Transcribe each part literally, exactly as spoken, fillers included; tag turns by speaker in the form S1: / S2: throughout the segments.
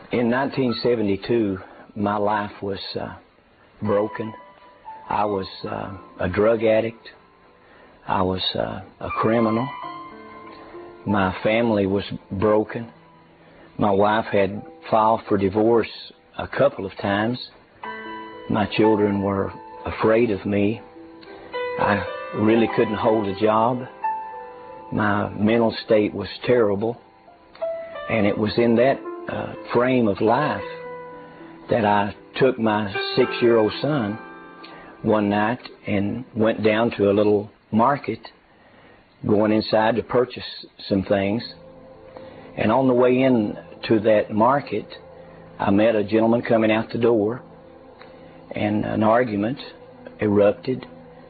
S1: In nineteen seventy-two, my life was uh, broken. I was uh, a drug addict. I was uh, a criminal. My family was broken. My wife had filed for divorce a couple of times. My children were afraid of me. I really couldn't hold a job. My mental state was terrible. And it was in that uh, frame of life that I took my six-year-old son one night and went down to a little market, going inside to purchase some things. And on the way in to that market, I met a gentleman coming out the door, and an argument erupted.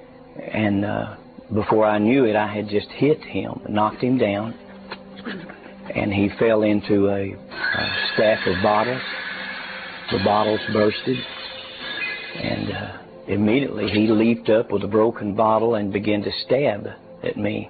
S1: And uh, before I knew it, I had just hit him, knocked him down, and he fell into a, a stack of bottles. The bottles bursted, and uh, immediately he leaped up with a broken bottle and began to stab at me.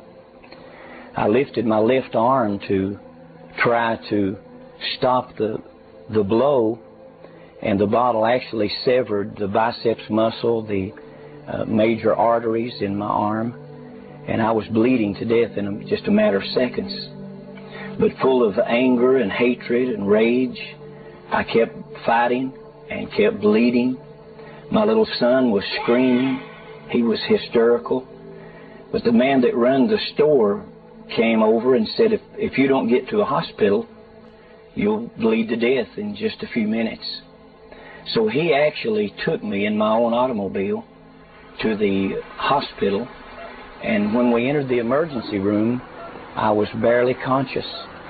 S1: I lifted my left arm to try to stop the the blow, and the bottle actually severed the biceps muscle, the uh, major arteries in my arm, and I was bleeding to death in just a matter of seconds. But full of anger and hatred and rage, I kept fighting and kept bleeding. My little son was screaming. He was hysterical. But the man that ran the store came over and said, if, if you don't get to a hospital, you'll bleed to death in just a few minutes. So he actually took me in my own automobile to the hospital, and when we entered the emergency room, I was barely conscious.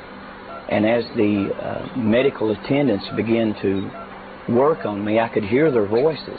S1: And as the uh, medical attendants began to work on me, I could hear their voices,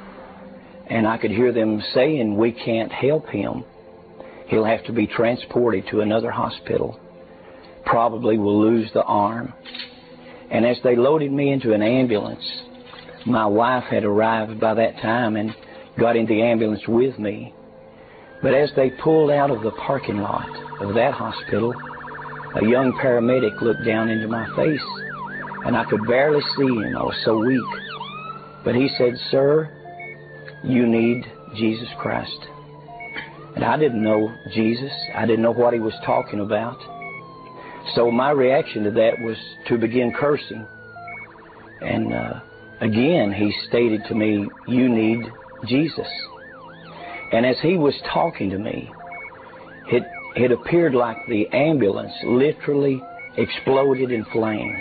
S1: and I could hear them saying, we can't help him. He'll have to be transported to another hospital. Probably will lose the arm. And as they loaded me into an ambulance, my wife had arrived by that time and got in the ambulance with me. But as they pulled out of the parking lot of that hospital, a young paramedic looked down into my face, and I could barely see him. I was so weak. But he said, sir, you need Jesus Christ. And I didn't know Jesus. I didn't know what he was talking about. So my reaction to that was to begin cursing. And uh, again, he stated to me, you need Jesus. And as he was talking to me, it, it appeared like the ambulance literally exploded in flames.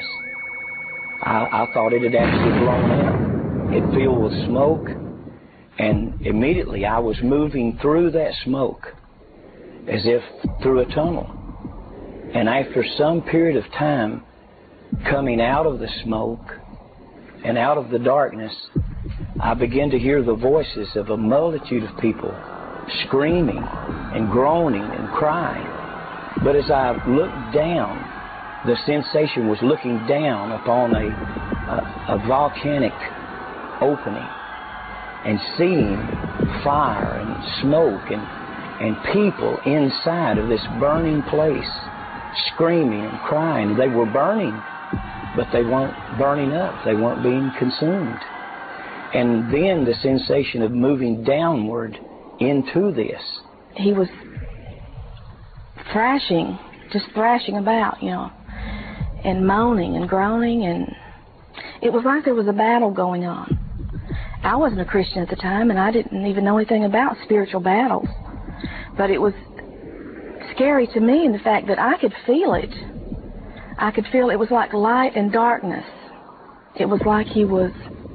S1: I, I thought it had actually blown up. It filled with smoke. And immediately I was moving through that smoke as if through a tunnel. And after some period of time coming out of the smoke and out of the darkness, I began to hear the voices of a multitude of people screaming and groaning and crying. But as I looked down, the sensation was looking down upon a, a, a volcanic opening and seeing fire and smoke and, and people inside of this burning place screaming and crying. They were burning, but they weren't burning up. They weren't being consumed. And then the sensation of moving downward into this.
S2: He was thrashing, just thrashing about, you know, and moaning and groaning, and it was like there was a battle going on. I wasn't a Christian at the time, and I didn't even know anything about spiritual battles. But it was scary to me in the fact that I could feel it. I could feel it was like light and darkness. It was like he was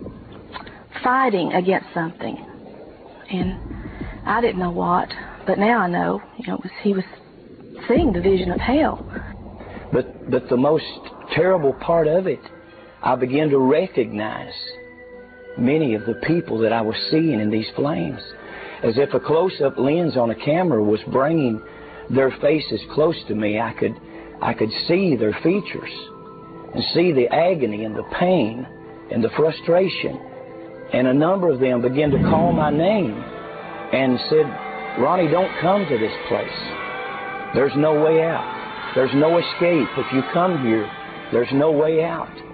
S2: fighting against something. And I didn't know what, but now I know, you know, it was, he was seeing the vision of hell.
S1: But, but the most terrible part of it, I began to recognize many of the people that I was seeing in these flames. As if a close-up lens on a camera was bringing their faces close to me, I could, I could see their features and see the agony and the pain and the frustration. And a number of them began to call my name and said, Ronnie, don't come to this place. There's no way out. There's no escape. If you come here, there's no way out.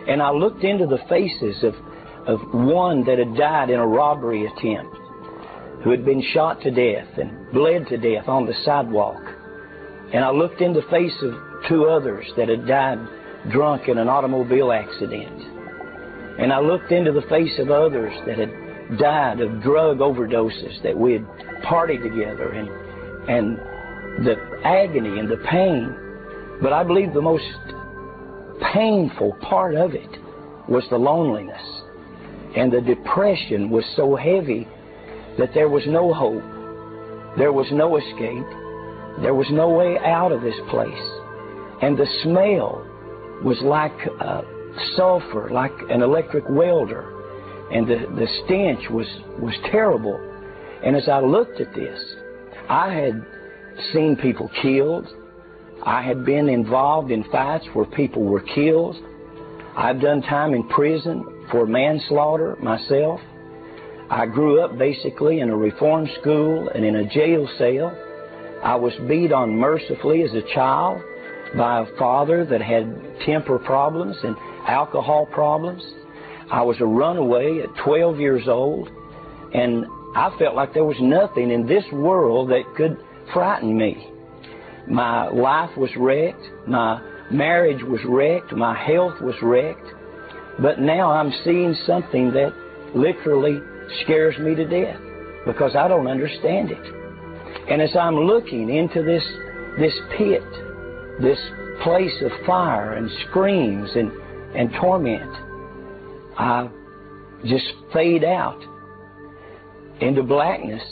S1: And I looked into the faces of, of one that had died in a robbery attempt, who had been shot to death and bled to death on the sidewalk. And I looked in the face of two others that had died drunk in an automobile accident. And I looked into the face of others that had died of drug overdoses, that we had partied together, and, and the agony and the pain. But I believe the most painful part of it was the loneliness. And the depression was so heavy that there was no hope. There was no escape. There was no way out of this place. And the smell was like uh, sulfur, like an electric welder. And the, the stench was, was terrible. And as I looked at this, I had seen people killed. I had been involved in fights where people were killed. I've done time in prison for manslaughter myself. I grew up basically in a reform school and in a jail cell. I was beat on mercifully as a child by a father that had temper problems and alcohol problems. I was a runaway at twelve years old, and I felt like there was nothing in this world that could frighten me. My life was wrecked. My marriage was wrecked. My health was wrecked. But now I'm seeing something that literally scares me to death because I don't understand it. And as I'm looking into this, this pit, this place of fire and screams and, and torment, I just fade out into blackness.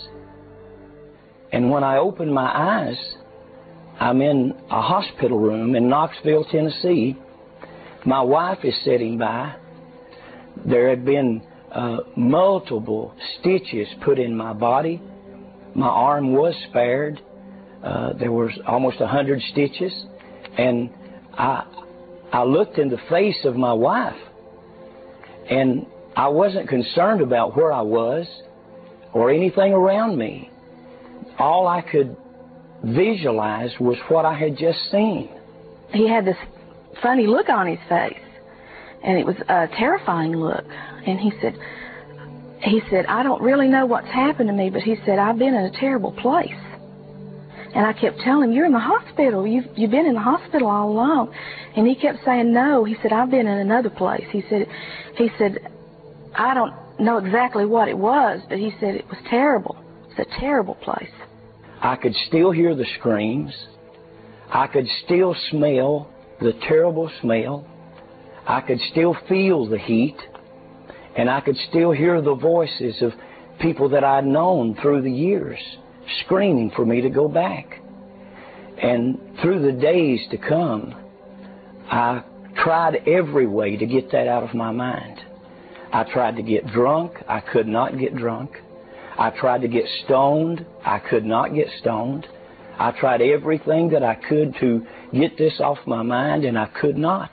S1: And when I open my eyes, I'm in a hospital room in Knoxville, Tennessee. My wife is sitting by. There had been uh, multiple stitches put in my body. My arm was spared. Uh, there was almost a hundred stitches. And I, I looked in the face of my wife, and I wasn't concerned about where I was or anything around me. All I could visualize was what I had just seen.
S2: He had this funny look on his face, and it was a terrifying look. And he said, he said, I don't really know what's happened to me, but he said, I've been in a terrible place. And I kept telling him, you're in the hospital. You've, you've been in the hospital all along. And he kept saying, no. He said, I've been in another place. He said, he said, I don't know exactly what it was, but he said it was terrible. It's a terrible place.
S1: I could still hear the screams. I could still smell the terrible smell. I could still feel the heat. And I could still hear the voices of people that I'd known through the years screaming for me to go back. And through the days to come, I tried every way to get that out of my mind. I tried to get drunk. I could not get drunk. I tried to get stoned. I could not get stoned. I tried everything that I could to get this off my mind, and I could not.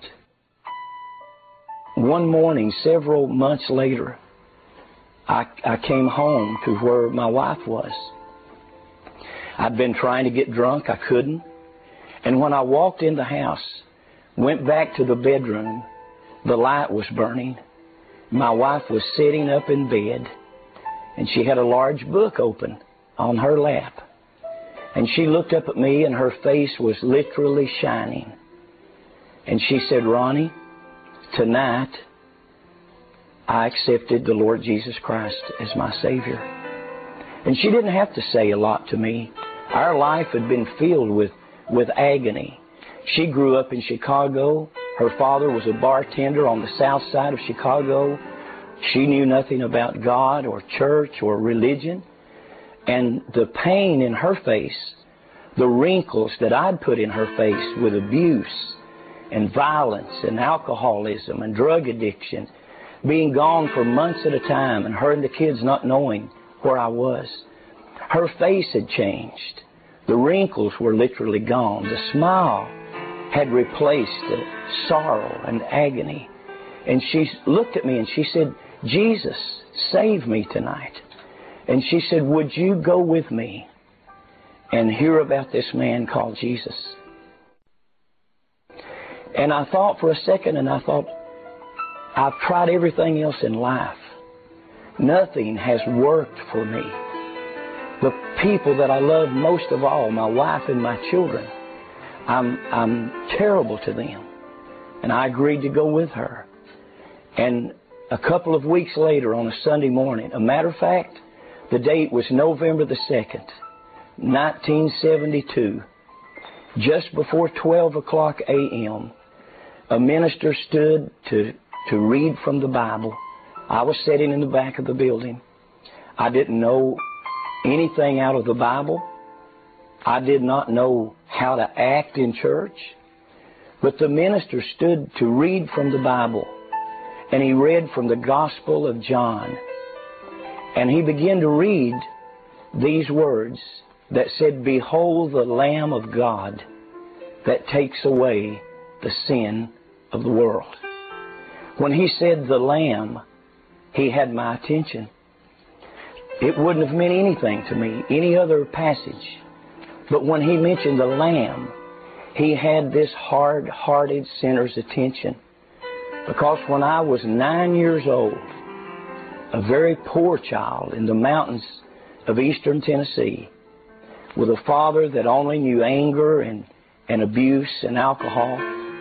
S1: One morning, several months later, I, I came home to where my wife was. I'd been trying to get drunk. I couldn't. And when I walked in the house, went back to the bedroom, the light was burning. My wife was sitting up in bed, and she had a large book open on her lap. And she looked up at me, and her face was literally shining. And she said, Ronnie, tonight I accepted the Lord Jesus Christ as my Savior. And she didn't have to say a lot to me. Our life had been filled with, with agony. She grew up in Chicago. Her father was a bartender on the south side of Chicago. She knew nothing about God or church or religion. And the pain in her face, the wrinkles that I'd put in her face with abuse and violence and alcoholism and drug addiction, being gone for months at a time, and her and the kids not knowing where I was. Her face had changed. The wrinkles were literally gone. The smile had replaced the sorrow and agony. And she looked at me and she said, Jesus, save me tonight. And she said, would you go with me and hear about this man called Jesus? And I thought for a second, and I thought, I've tried everything else in life. Nothing has worked for me. The people that I love most of all, my wife and my children, I'm, I'm terrible to them. And I agreed to go with her. And a couple of weeks later on a Sunday morning, a matter of fact, the date was November the second, nineteen seventy-two, just before twelve o'clock a m, a minister stood to, to read from the Bible. I was sitting in the back of the building. I didn't know anything out of the Bible. I did not know how to act in church. But the minister stood to read from the Bible. And he read from the Gospel of John. And he began to read these words that said, "Behold the Lamb of God that takes away the sin of the world." When he said the Lamb, he had my attention. It wouldn't have meant anything to me, any other passage. But when he mentioned the Lamb, he had this hard-hearted sinner's attention. Because when I was nine years old, a very poor child in the mountains of eastern Tennessee, with a father that only knew anger and, and abuse and alcohol,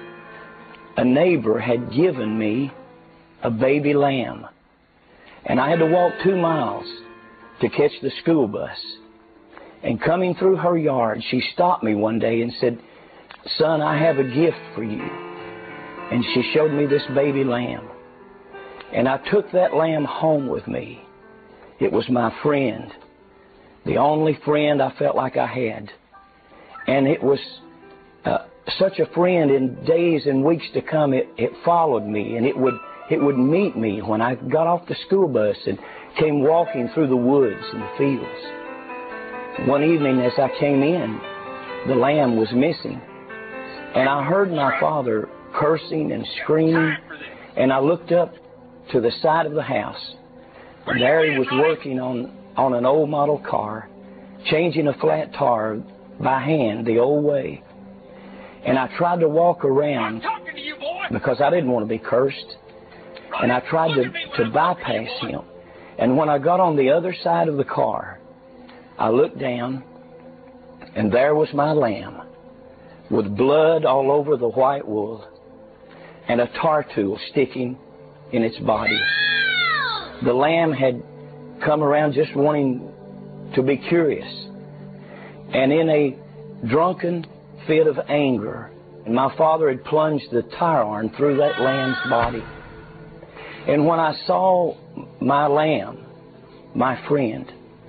S1: a neighbor had given me a baby lamb. And I had to walk two miles to catch the school bus. And coming through her yard, she stopped me one day and said, "Son, I have a gift for you." And she showed me this baby lamb. And I took that lamb home with me. It was my friend, the only friend I felt like I had. And it was uh, such a friend in days and weeks to come. It, it followed me, and it would it would meet me when I got off the school bus and came walking through the woods and the fields. One evening as I came in, the lamb was missing. And I heard my father cursing and screaming. And I looked up to the side of the house. And there he was working on, on an old model car, changing a flat tire by hand the old way. And I tried to walk around because I didn't want to be cursed. And I tried to, to bypass him. And when I got on the other side of the car, I looked down, and there was my lamb with blood all over the white wool and a tar tool sticking in its body. The lamb had come around just wanting to be curious. And in a drunken fit of anger, my father had plunged the tire iron through that lamb's body. And when I saw my lamb, my friend,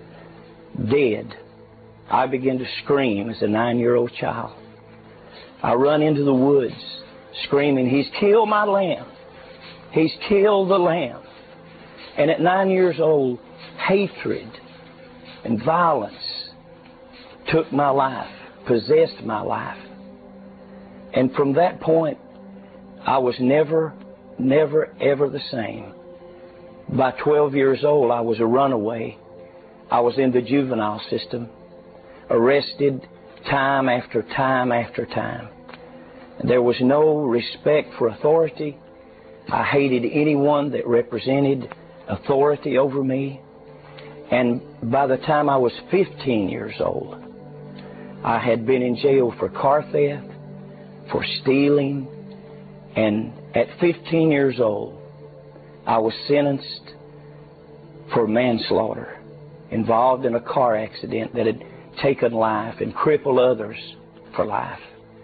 S1: dead, I began to scream as a nine-year-old child. I run into the woods screaming, "He's killed my lamb. He's killed the lamb." And at nine years old, hatred and violence took my life, possessed my life. And from that point, I was never, never, ever the same. By twelve years old, I was a runaway. I was in the juvenile system, arrested time after time after time. There was no respect for authority. I hated anyone that represented authority over me. And by the time I was fifteen years old, I had been in jail for car theft, for stealing, and at fifteen years old, I was sentenced for manslaughter, involved in a car accident that had taken life and crippled others for life.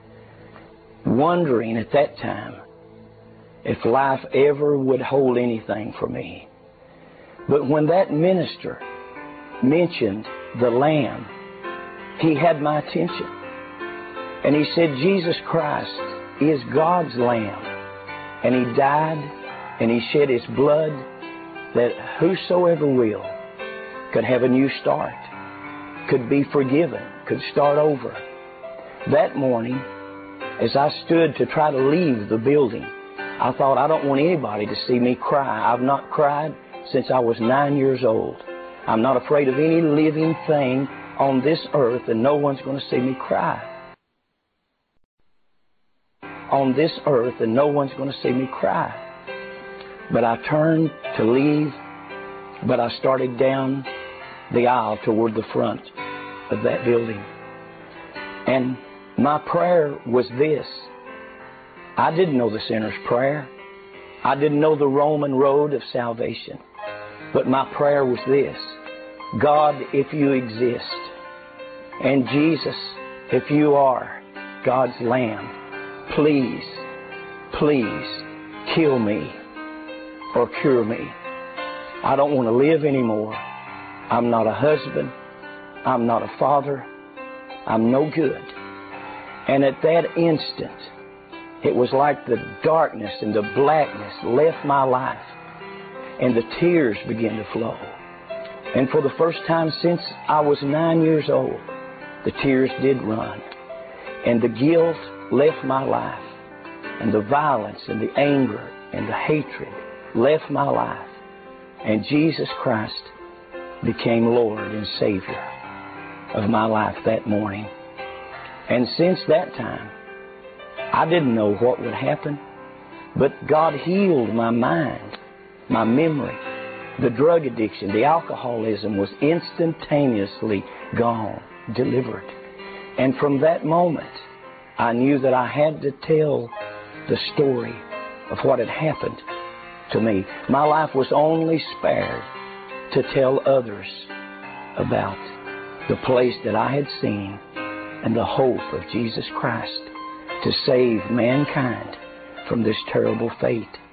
S1: Wondering at that time if life ever would hold anything for me. But when that minister mentioned the Lamb, he had my attention. And he said, Jesus Christ is God's Lamb. And he died and he shed his blood that whosoever will could have a new start, could be forgiven, could start over. That morning, as I stood to try to leave the building, I thought, I don't want anybody to see me cry. I've not cried since I was nine years old. I'm not afraid of any living thing on this earth, and no one's going to see me cry. On this earth, and no one's going to see me cry. But I turned to leave, but I started down the aisle toward the front of that building. And my prayer was this. I didn't know the sinner's prayer. I didn't know the Roman road of salvation. But my prayer was this. God, if you exist, and Jesus, if you are God's Lamb, please, please kill me or cure me. I don't want to live anymore. I'm not a husband. I'm not a father. I'm no good. And at that instant, it was like the darkness and the blackness left my life, and the tears began to flow. And for the first time since I was nine years old, the tears did run. And the guilt left my life, and the violence and the anger and the hatred left my life. And Jesus Christ became Lord and Savior of my life that morning. And since that time, I didn't know what would happen, but God healed my mind, my memory. The drug addiction, the alcoholism was instantaneously gone, delivered. And from that moment, I knew that I had to tell the story of what had happened to me. My life was only spared to tell others about the place that I had seen and the hope of Jesus Christ to save mankind from this terrible fate.